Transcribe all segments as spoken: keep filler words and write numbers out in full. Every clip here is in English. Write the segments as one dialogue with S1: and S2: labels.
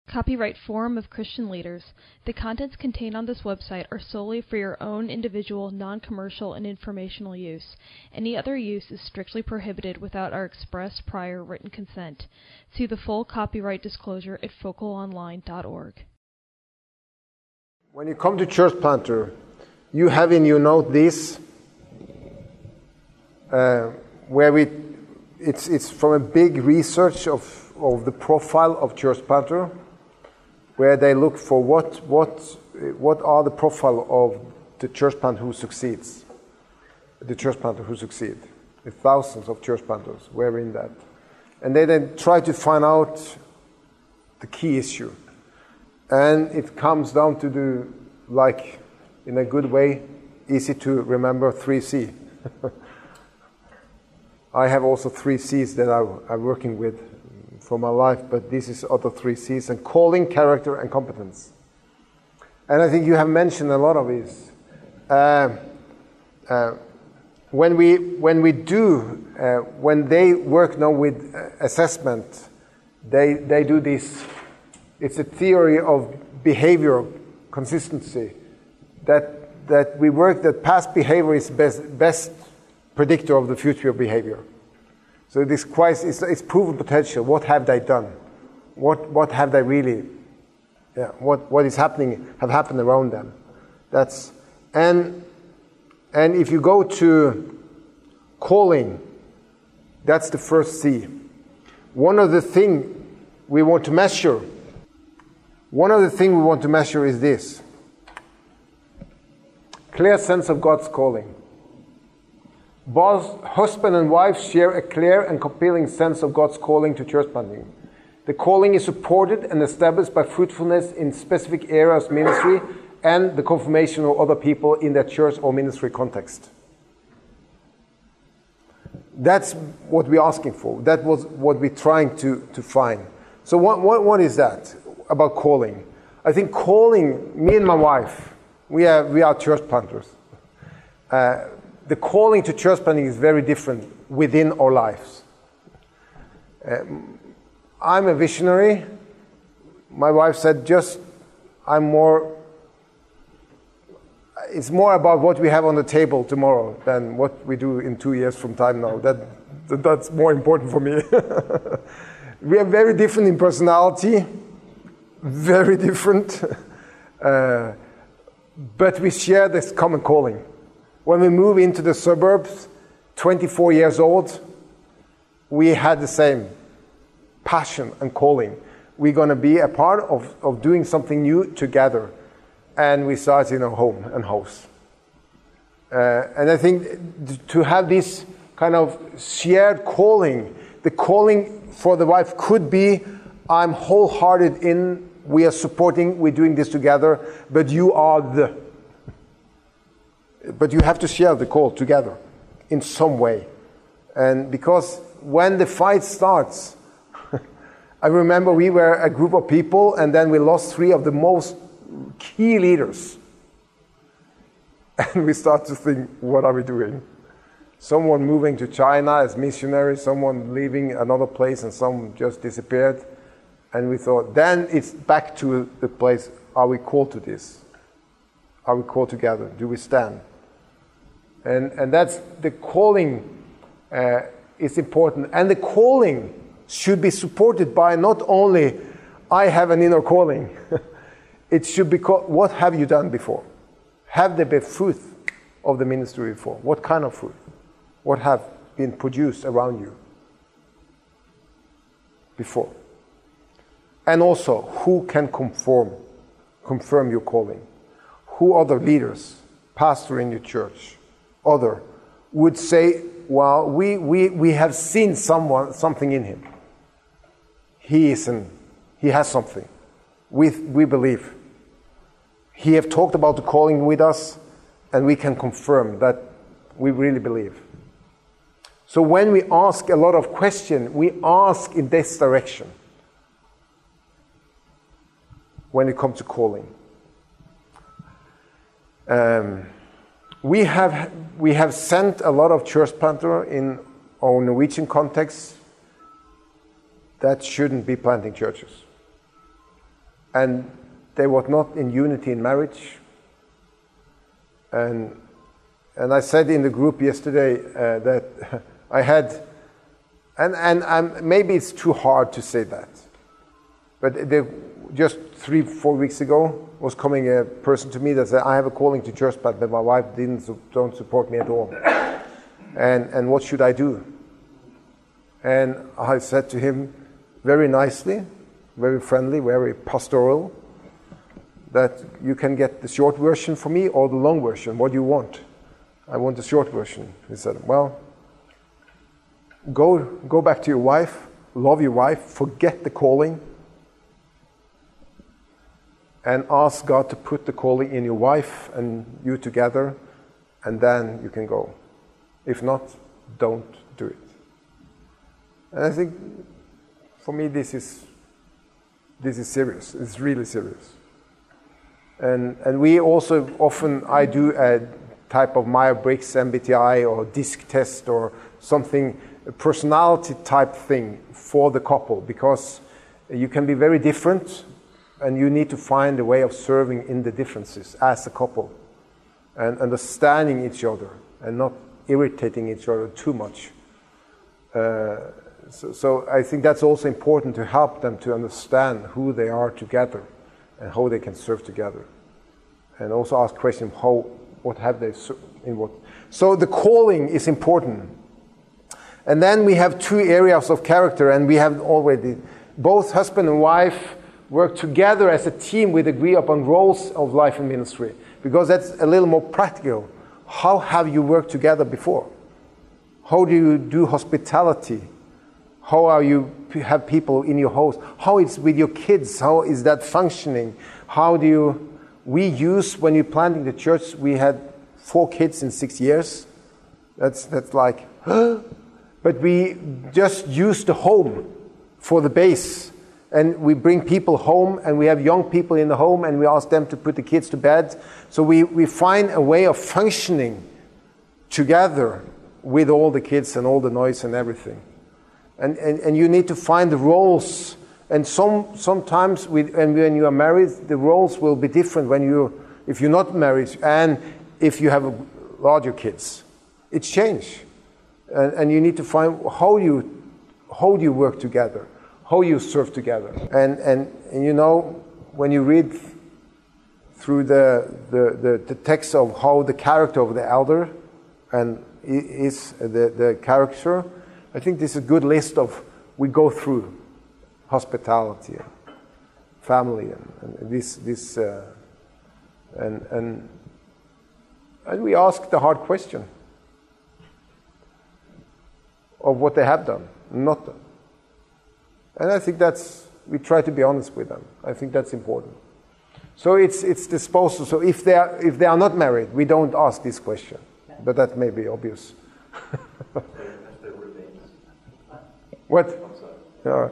S1: Copyright Forum of Christian Leaders. The contents contained on this website are solely for your own individual, non-commercial, and informational use. Any other use is strictly prohibited without our express prior written consent. See the full copyright disclosure at focal online dot org.
S2: When you come to Church Planter, you have in your note this, uh, where we, it's it's from a big research of, of the profile of Church Planter, where they look for what what what are the profile of the church planter who succeeds, the church planter who succeed. The thousands of church planters were in that, and they then try to find out the key issue, and it comes down to the, like, in a good way, easy to remember, three C. I have also three C's that I, I'm working with for my life, but this is other three C's, and calling, character, and competence. And I think you have mentioned a lot of these. Uh, uh, when we when we do uh, when they work now with uh, assessment, they they do this. It's a theory of behavior consistency. That that we work that past behavior is best best predictor of the future behavior. So this quite it's, it's proven potential. What have they done? What what have they really? Yeah, what what is happening have happened around them? That's and and if you go to calling, that's the first C. One of the things we want to measure. One of the things we want to measure is this: clear sense of God's calling. Both husband and wife share a clear and compelling sense of God's calling to church planting. The calling is supported and established by fruitfulness in specific areas of ministry and the confirmation of other people in their church or ministry context. That's what we're asking for. That was what we're trying to, to find. So what, what, what is that about calling? I think calling, me and my wife, we are, we are church planters. Uh, The calling to church planting is very different within our lives. Um, I'm a visionary. My wife said, just, I'm more, it's more about what we have on the table tomorrow than what we do in two years from time now. That, that That's more important for me. We are very different in personality, very different, uh, but we share this common calling. When we move into the suburbs, twenty-four years old, we had the same passion and calling. We're going to be a part of, of doing something new together. And we started in a home and house. Uh, and I think to have this kind of shared calling, the calling for the wife could be, I'm wholehearted in, we are supporting, we're doing this together, but you are the... But you have to share the call together in some way. And because when the fight starts, I remember we were a group of people and then we lost three of the most key leaders. And we start to think, what are we doing? Someone moving to China as missionary, someone leaving another place, and some just disappeared. And we thought, then it's back to the place, are we called to this? Are we called together? Do we stand? And and that's the calling uh, is important. And the calling should be supported by not only, I have an inner calling. It should be called, what have you done before? Have there been fruit of the ministry before? What kind of fruit? What have been produced around you before? And also, who can conform, confirm your calling? Who are the leaders, pastor in your church? Other would say, well, we, we, we have seen someone something in him. He is an, he has something. We, we believe. He have talked about the calling with us, and we can confirm that we really believe. So when we ask a lot of questions, we ask in this direction when it comes to calling. Um, We have we have sent a lot of church planters in our Norwegian context that shouldn't be planting churches. and they were not in unity in marriage. And and I said in the group yesterday uh, that I had, and and I'm, maybe it's too hard to say that, but they, just three four weeks ago was coming a person to me that said, I have a calling to church, but my wife didn't don't support me at all, and and what should I do? And I said to him very nicely, very friendly, very pastoral, that you can get the short version for me or the long version. What do you want? I want the short version. He said, well, go go back to your wife, love your wife, forget the calling, and ask God to put the calling in your wife and you together, and then you can go. If not, don't do it. And I think, for me, this is this is serious. It's really serious. And and we also often, I do a type of Myers-Briggs M B T I or DISC test or something, a personality type thing for the couple, because you can be very different and you need to find a way of serving in the differences as a couple and understanding each other and not irritating each other too much. Uh, so, so I think that's also important to help them to understand who they are together and how they can serve together. And also ask questions, how, what have they, in what. So the calling is important. And then we have two areas of character, and we have already, both husband and wife work together as a team with agree upon roles of life and ministry, because that's a little more practical. How have you worked together before? How do you do hospitality? How are you have people in your house? How is with your kids? How is that functioning? How do you, we use, when you're planting the church, we had four kids in six years. That's, that's like, but we just use the home for the base. And we bring people home, and we have young people in the home, and we ask them to put the kids to bed. So we, we find a way of functioning together with all the kids and all the noise and everything. And, and, and you need to find the roles. And some sometimes, with, and when you are married, the roles will be different when you, if you're not married, and if you have larger kids. It's change. And, and you need to find how you, how do you work together, how you serve together. And, and, and you know, when you read through the, the, the, the text of how the character of the elder and is the, the character, I think this is a good list of, we go through hospitality, and family, and, and this, this uh, and, and, and we ask the hard question of what they have done, not done. And I think that's, we try to be honest with them. I think that's important. So it's it's disposal. So if they are, if they are not married, we don't ask this question. But that may be obvious. What? Yeah.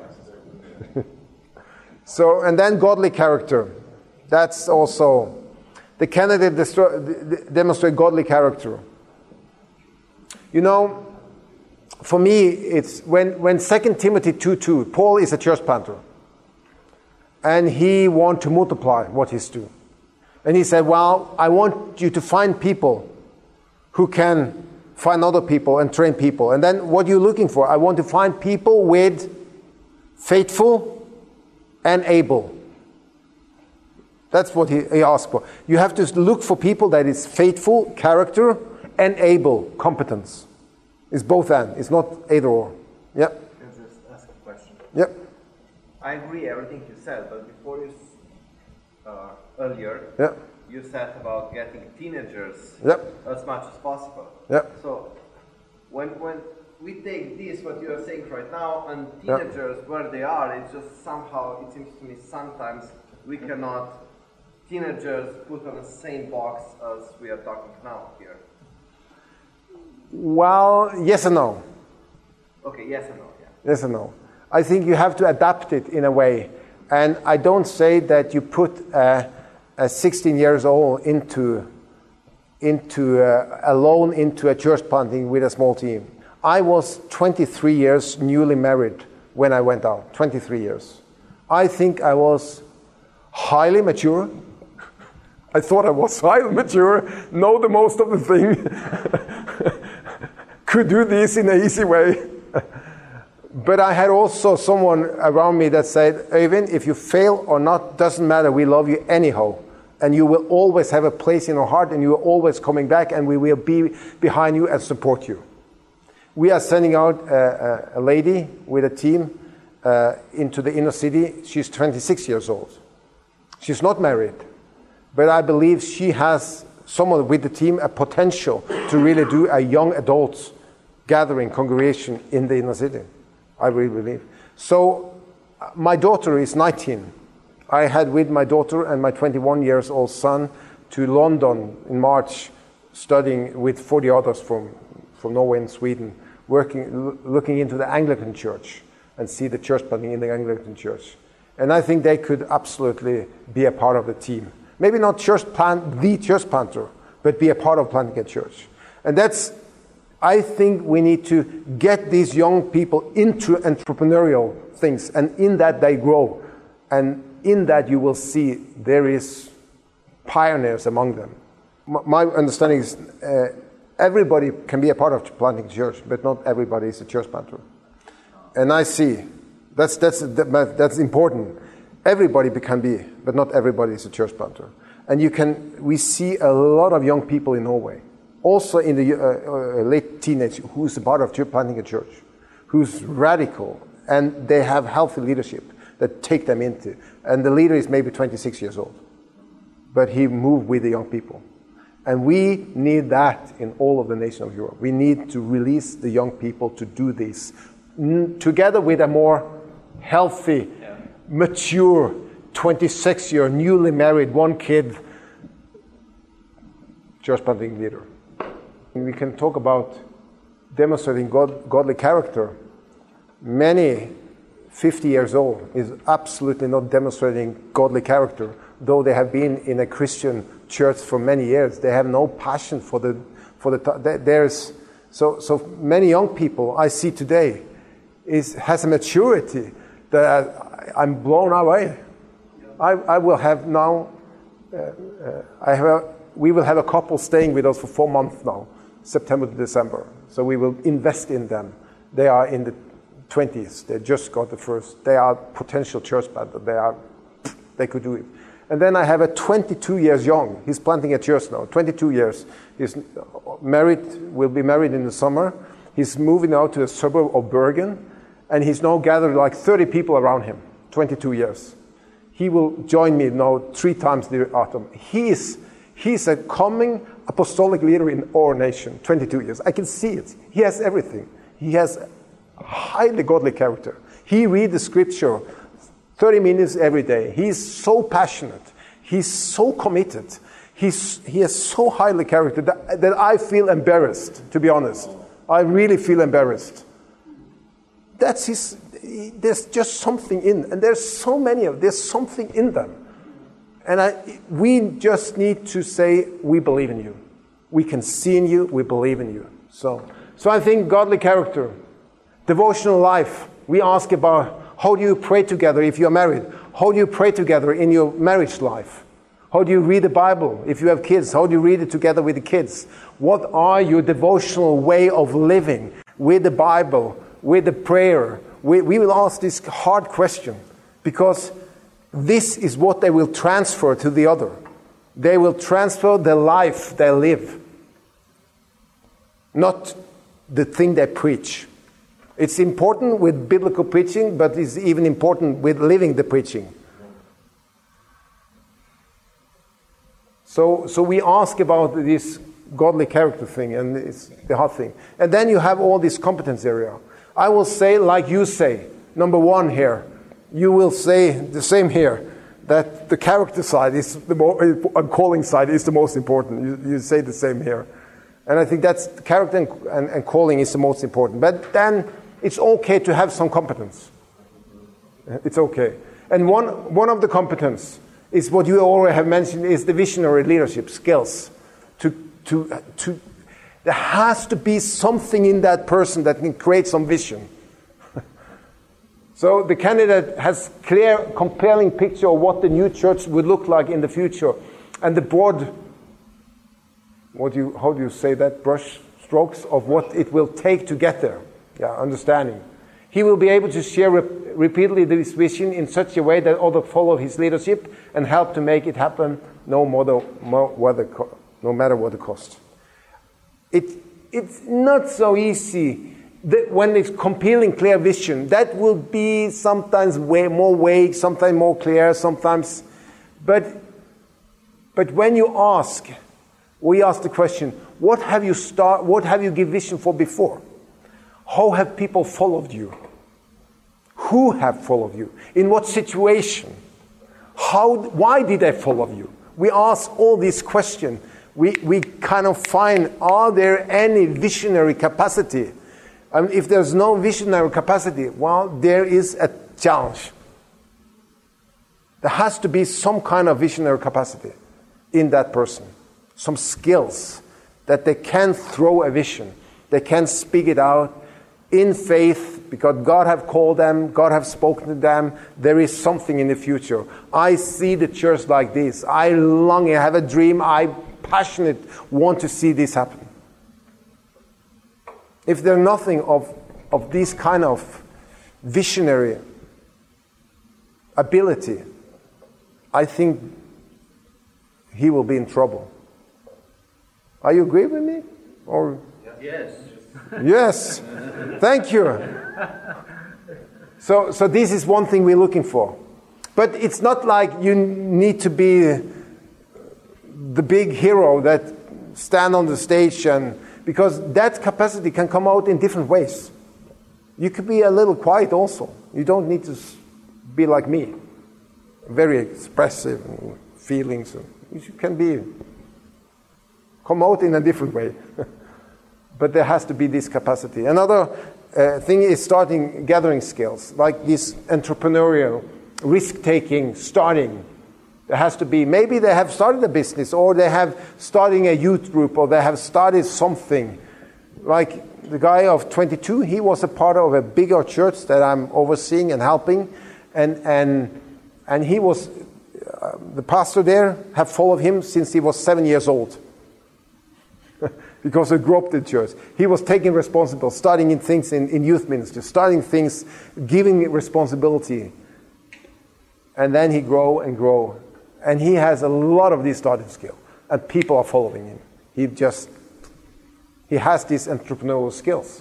S2: So, and then godly character. That's also, the candidate demonstrate godly character. You know, for me, it's when, when Second Timothy two two, Paul is a church planter. And he wants to multiply what he's doing. And he said, well, I want you to find people who can find other people and train people. And then what are you looking for? I want to find people with faithful and able. That's what he, he asked for. You have to look for people that is faithful, character, and able, competence. It's both and. It's not either or. Yep.
S3: Can I just ask a question?
S2: Yep.
S3: I agree everything you said, but before you, uh, earlier,
S2: yep.
S3: you said about getting teenagers
S2: yep.
S3: as much as possible.
S2: Yep.
S3: So, when when we take this, what you are saying right now, and teenagers, yep. where they are, it's just somehow, it seems to me, sometimes we cannot, teenagers put on the same box as we are talking now here.
S2: Well, yes and no.
S3: Okay, yes and no, yeah.
S2: Yes and no. I think you have to adapt it in a way. And I don't say that you put a, a sixteen years old into, into uh, alone into a church planting with a small team. I was twenty-three years newly married when I went out, twenty-three years. I think I was one highly mature. I thought I was highly mature, know the most of the thing, could do this in an easy way. But I had also someone around me that said, Øyvind, if you fail or not, doesn't matter, we love you anyhow. And you will always have a place in our heart, and you are always coming back, and we will be behind you and support you. We are sending out a, a, a lady with a team uh, into the inner city. She's twenty-six years old. She's not married, but I believe she has, someone with the team, a potential to really do a young adults gathering congregation in the inner city. I really believe. So my daughter is nineteen. I had with my daughter and my twenty-one years old son to London in March, studying with forty others from, from Norway and Sweden, working, looking into the Anglican Church and see the church planting in the Anglican Church. And I think they could absolutely be a part of the team. Maybe not church plant, the church planter, but be a part of planting a church. And that's, I think we need to get these young people into entrepreneurial things, and in that they grow. And in that you will see there is pioneers among them. My understanding is uh, everybody can be a part of planting a church, but not everybody is a church planter. And I see, that's, that's, that's important. Everybody can be, but not everybody is a church planter. And you can, we see a lot of young people in Norway, also in the uh, uh, late teenage, who's a part of planting a church, who's radical, and they have healthy leadership that take them into. And the leader is maybe twenty-six years old, but he moved with the young people. And we need that in all of the nations of Europe. We need to release the young people to do this, N- together with a more healthy, yeah. mature, twenty-six-year, newly married, one kid, church planting leader. And we can talk about demonstrating God, godly character. Many fifty years old is absolutely not demonstrating godly character, though they have been in a Christian church for many years. They have no passion for the for the there's so so many young people I see today is has a maturity that I, I'm blown away. I, I will have now uh, uh, I have a, we will have a couple staying with us for four months now, September to December. So we will invest in them. They are in the twenties. They just got the first. They are potential church planters. They are, they could do it. And then I have a twenty-two years young. He's planting a church now. twenty-two years. He's married. Will be married in the summer. He's moving out to a suburb of Bergen, and he's now gathered like thirty people around him. twenty-two years. He will join me now three times the autumn. He is he's a coming apostolic leader in our nation. twenty-two years. I can see it. He has everything. He has highly godly character. He reads the scripture thirty minutes every day. He's so passionate. He's so committed. He's, he has so highly character that, that I feel embarrassed, to be honest. I really feel embarrassed. That's his, there's just something in, and there's so many of, there's something in them. And I, we just need to say, we believe in you. We can see in you, we believe in you. So, so I think godly character, devotional life, we ask about how do you pray together if you're married? How do you pray together in your marriage life? How do you read the Bible if you have kids? How do you read it together with the kids? What are your devotional way of living with the Bible, with the prayer? We, we will ask this hard question because this is what they will transfer to the other. They will transfer the life they live, not the thing they preach. It's important with biblical preaching, but it's even important with living the preaching. So, so we ask about this godly character thing, and it's the hard thing. And then you have all this competence area. I will say, like you say, number one here, you will say the same here, that the character side is the more, and calling side is the most important. You, you say the same here. And I think that's character and, and, and calling is the most important. But then it's okay to have some competence. It's okay. And one, one of the competence is what you already have mentioned is the visionary leadership skills. To, to, to, there has to be something in that person that can create some vision. So the candidate has clear, compelling picture of what the new church would look like in the future. And the broad, what do you, how do you say that, brush strokes of what it will take to get there. Yeah, understanding. He will be able to share rep- repeatedly this vision in such a way that others follow his leadership and help to make it happen no matter, no matter what the cost. It, it's not so easy. The, when it's compelling, clear vision, that will be sometimes way more vague, sometimes more clear, sometimes. But, but when you ask, we ask the question: What have you start? What have you give vision for before? How have people followed you? Who have followed you? In what situation? How? Why did they follow you? We ask all these questions. We we kind of find: Are there any visionary capacity? And if there's no visionary capacity, well, there is a challenge. There has to be some kind of visionary capacity in that person. Some skills that they can throw a vision. They can speak it out in faith because God have called them, God have spoken to them. There is something in the future. I see the church like this. I long, I have a dream. I passionate want to see this happen. If there's nothing of, of this kind of visionary ability, I think he will be in trouble. Are you agree with me? Or
S3: yes.
S2: Yes. Thank you. So, so this is one thing we're looking for. But it's not like you need to be the big hero that stand on the stage and... Because that capacity can come out in different ways. You could be a little quiet also. You don't need to be like me. Very expressive and feelings. You can be... Come out in a different way. But there has to be this capacity. Another uh, thing is starting gathering skills. Like this entrepreneurial, risk-taking, starting. There has to be, maybe they have started a business, or they have starting a youth group, or they have started something. Like the guy of twenty-two, he was a part of a bigger church that I'm overseeing and helping, and and and he was uh, the pastor there. Have followed him since he was seven years old, because he grew up in church. He was taking responsibility, starting in things in, in youth ministry, starting things, giving responsibility, and then he grow and grow. And he has a lot of these starting skills, and people are following him. He just, he has these entrepreneurial skills.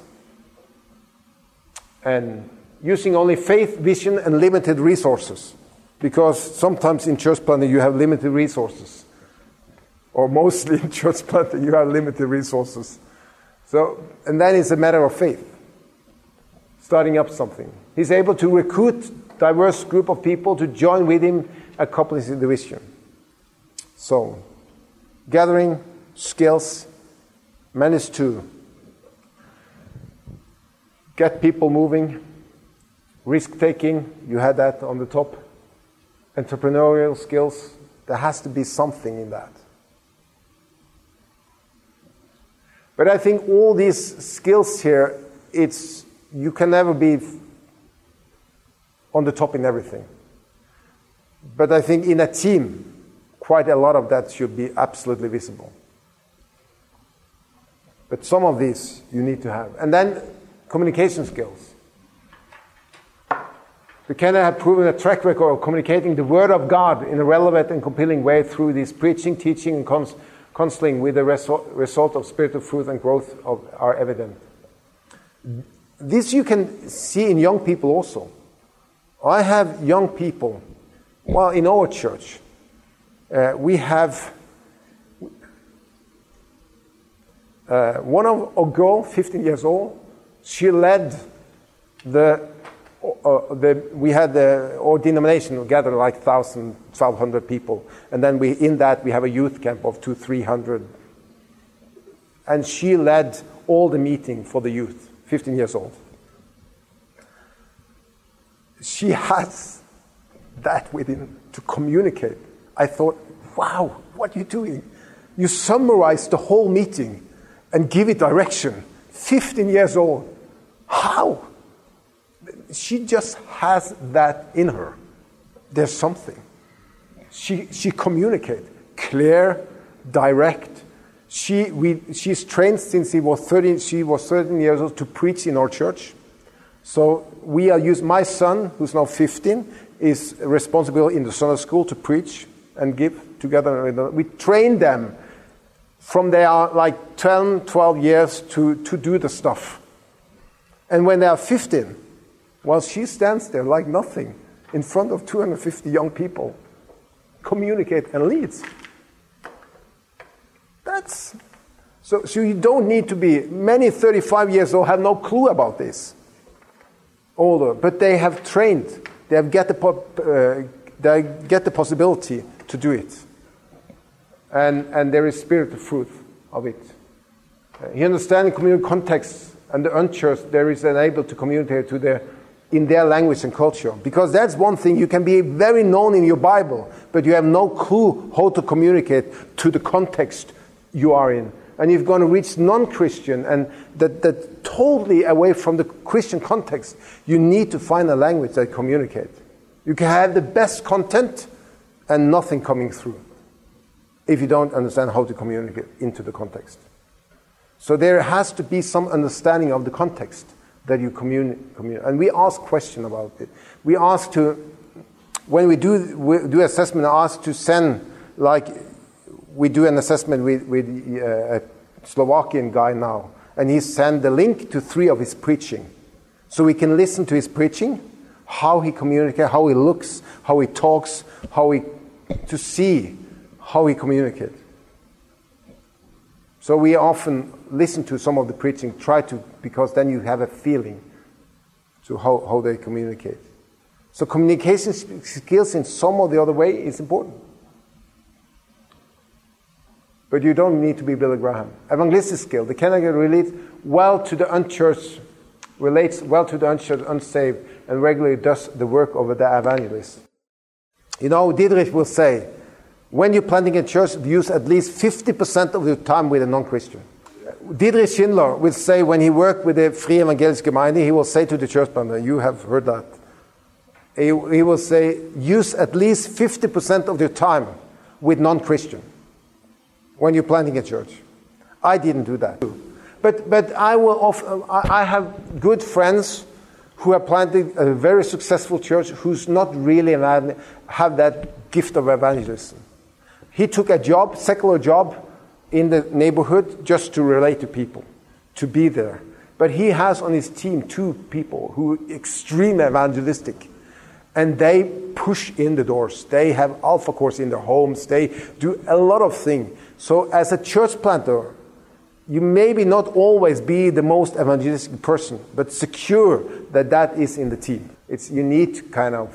S2: And using only faith, vision, and limited resources. Because sometimes in church planting you have limited resources. Or mostly in church planting you have limited resources. So, and then it's a matter of faith. Starting up something. He's able to recruit diverse group of people to join with him, accomplishing the vision. So, gathering skills, manage to get people moving, risk-taking, you had that on the top, entrepreneurial skills, there has to be something in that. But I think all these skills here, it's you can never be on the top in everything. But I think in a team, quite a lot of that should be absolutely visible. But some of these you need to have. And then communication skills. The candidate have proven a track record of communicating the Word of God in a relevant and compelling way through this preaching, teaching, and cons- counseling, with the result, result of spiritual fruit and growth of, are evident. This you can see in young people also. I have young people. Well, in our church, uh, we have uh, one of our girl, fifteen years old. She led the. Uh, the we had the our denomination we gathered like thousand, twelve hundred people, and then we in that we have a youth camp of two, three hundred. And she led all the meeting for the youth, fifteen years old. She has that within to communicate. I thought, wow, what are you doing? You summarize the whole meeting and give it direction. fifteen years old. How? she just has that in her. There's something. She she communicates clear, direct. She we she's trained since he was thirteen. She was thirteen years old to preach in our church. So we are used. My son, who's now fifteen, is responsible in the Sunday school to preach and give together. We train them from they are like ten, twelve years to to do the stuff. And when they are fifteen, well, she stands there like nothing in front of two hundred fifty young people, communicate and leads. That's so. So you don't need to be. Many thirty-five years old have no clue about this. Older, but they have trained. They have get the uh, they get the possibility to do it. And and there is spiritual fruit of it. Uh, he understands community context and the unchurched. There is an able to communicate to their in their language and culture, because that's one thing. You can be very known in your Bible, but you have no clue how to communicate to the context you are in. And you're going to reach non-Christian and that, that totally away from the Christian context. You need to find a language that communicates. You can have the best content and nothing coming through if you don't understand how to communicate into the context. So there has to be some understanding of the context that you communicate. Communi- and we ask questions about it. We ask to, when we do we do assessment, ask to send, like, we do an assessment with, with uh, a Slovakian guy now, and he sent the link to three of his preaching. So we can listen to his preaching, how he communicates, how he looks, how he talks, how he, to see how he communicates. So we often listen to some of the preaching, try to, because then you have a feeling to how, how they communicate. So communication skills in some or the other way is important. But you don't need to be Billy Graham. Evangelistic skill, the Kennegan relates well to the unchurched, relates well to the unchurched, unsaved, and regularly does the work of the evangelist. You know, Dietrich will say, when you're planting a church, use at least fifty percent of your time with a non-Christian. Dietrich Schindler will say, when he worked with the Free Evangelisch Gemeinde, he will say to the church planter, you have heard that. He, he will say, use at least fifty percent of your time with non-Christian when you're planting a church. I didn't do that. But but I will often, I have good friends who have planted a very successful church who's not really have that gift of evangelism. He took a job, secular job, in the neighborhood just to relate to people, to be there. But he has on his team two people who are extremely evangelistic. And they push in the doors. They have Alpha Course in their homes. They do a lot of things. So as a church planter, you maybe not always be the most evangelistic person, but secure that that is in the team. It's you need to kind of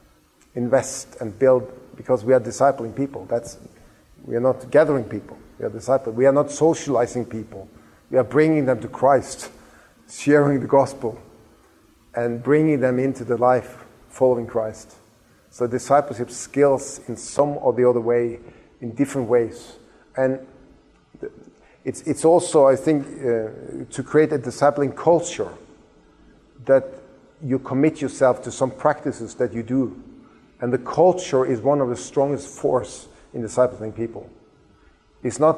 S2: invest and build, because we are discipling people. That's we are not gathering people. We are discipling. We are not socializing people. We are bringing them to Christ, sharing the gospel, and bringing them into the life following Christ. So discipleship skills in some or the other way, in different ways. And it's it's also, I think, uh, to create a discipling culture that you commit yourself to some practices that you do. And the culture is one of the strongest force in discipling people. It's not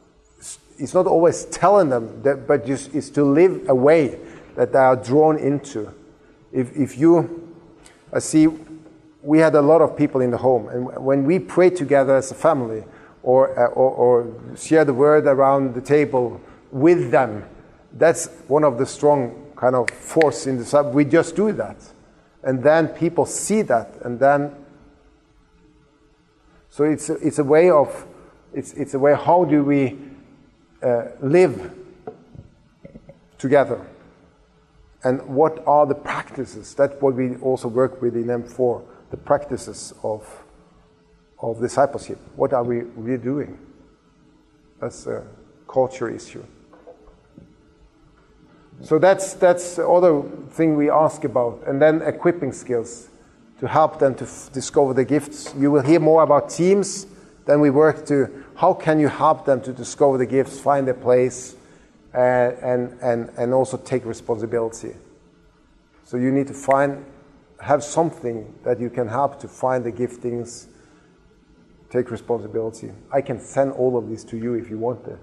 S2: it's not always telling them that, but just it's to live a way that they are drawn into. If if you I see, we had a lot of people in the home, and when we pray together as a family, or, uh, or, or share the word around the table with them, that's one of the strong kind of force in the sub. We just do that, and then people see that, and then so it's a, it's a way of it's it's a way. How do we uh, live together? And what are the practices? That's what we also work with in M four, the practices of of discipleship. What are we really doing? That's a culture issue. So that's that's the other thing we ask about. And then equipping skills to help them to f- discover the gifts. You will hear more about teams. Then we work to how can you help them to discover the gifts, find their place, And, and and and also take responsibility. So you need to find, have something that you can help to find the giftings, take responsibility. I can send all of this to you if you want it.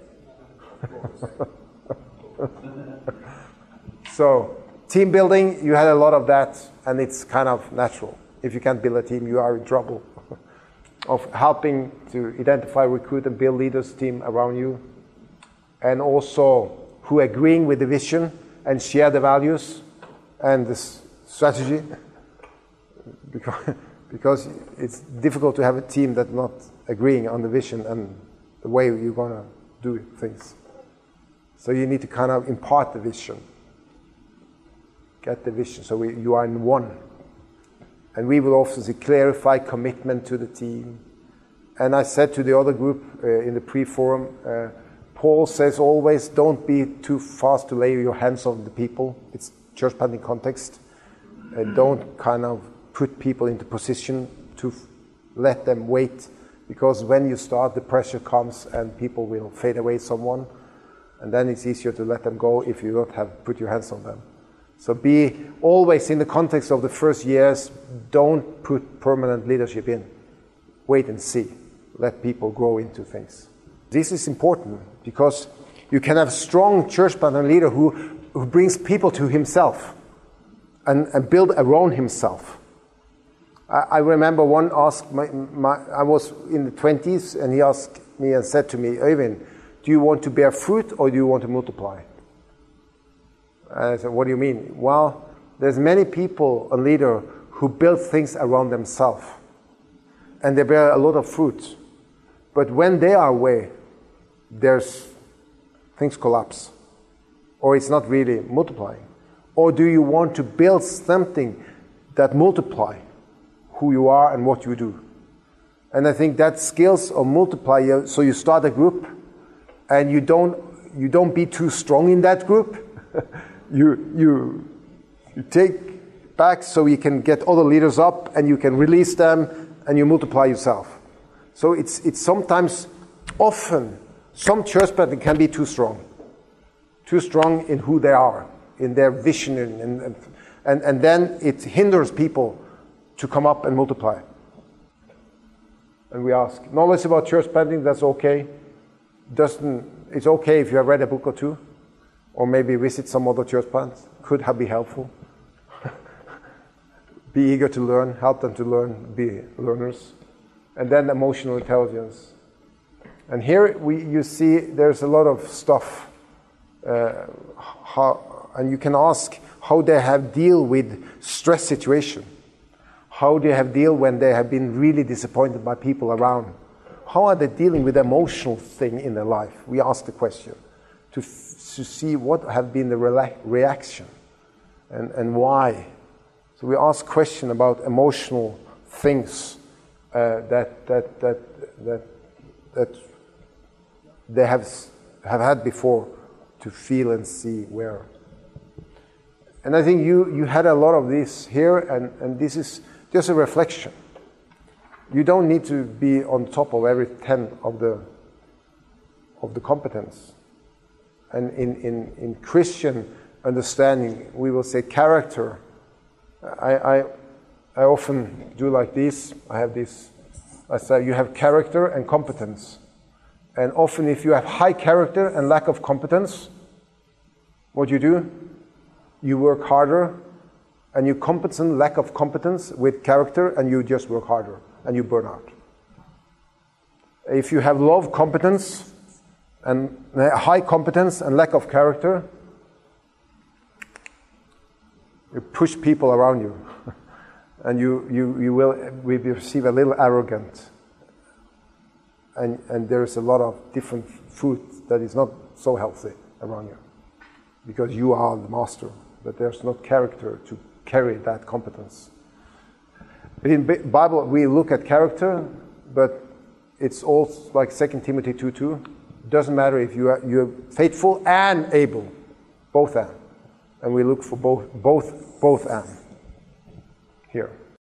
S2: So, team building, you had a lot of that, and it's kind of natural. If you can't build a team, you are in trouble. Of helping to identify, recruit, and build leaders team around you. And also, who are agreeing with the vision and share the values and the strategy. Because, because it's difficult to have a team that's not agreeing on the vision and the way you're going to do things. So you need to kind of impart the vision. Get the vision, so we, you are in one. And we will also see clarify commitment to the team. And I said to the other group uh, in the pre-forum, uh, Paul says always, don't be too fast to lay your hands on the people. It's church planting context. Uh, don't kind of put people into position to f- let them wait. Because when you start, the pressure comes and people will fade away someone. And then it's easier to let them go if you don't have put your hands on them. So be always in the context of the first years, don't put permanent leadership in. Wait and see. Let people grow into things. This is important because you can have a strong church planter leader who, who brings people to himself and, and build around himself. I, I remember one asked, my, my, I was in the twenties, and he asked me and said to me, Øyvind, do you want to bear fruit or do you want to multiply? I said, what do you mean? Well, there's many people, a leader, who build things around themselves. And they bear a lot of fruit. But when they are away, there's things collapse. Or it's not really multiplying. Or do you want to build something that multiply who you are and what you do? And I think that skills of multiply, so you start a group, and you don't you don't be too strong in that group. You, you, you take back so you can get other leaders up and you can release them and you multiply yourself. So it's, it's sometimes, often, some church planting can be too strong. Too strong in who they are, in their vision, and, and, and, and then it hinders people to come up and multiply. And we ask, knowledge about church planting, that's okay. Doesn't, it's okay if you have read a book or two. Or maybe visit some other church plants. Could have be helpful. Be eager to learn, help them to learn, be learners. And then emotional intelligence. And here we, you see there's a lot of stuff. Uh, how, and you can ask how they have deal with stress situation. How they have deal when they have been really disappointed by people around. How are they dealing with the emotional thing in their life? We ask the question. To to see what have been the rela- reaction and, and why. So we ask questions about emotional things uh, that, that, that, that, that they have, have had before to feel and see where. And I think you, you had a lot of this here, and, and this is just a reflection. You don't need to be on top of every ten of the, of the competence. And in, in, in Christian understanding, we will say character. I, I, I often do like this. I have this. I say you have character and competence. And often if you have high character and lack of competence, what you do? You work harder, and you compensate lack of competence with character, and you just work harder, and you burn out. If you have low competence, and high competence and lack of character, you push people around you, and you, you, you will we perceive a little arrogant, and, and there's a lot of different food that is not so healthy around you, because you are the master, but there's not character to carry that competence. In the Bible, we look at character, but it's all like Second Timothy two two. Doesn't matter if you are you're faithful and able, both and, and we look for both both both and here.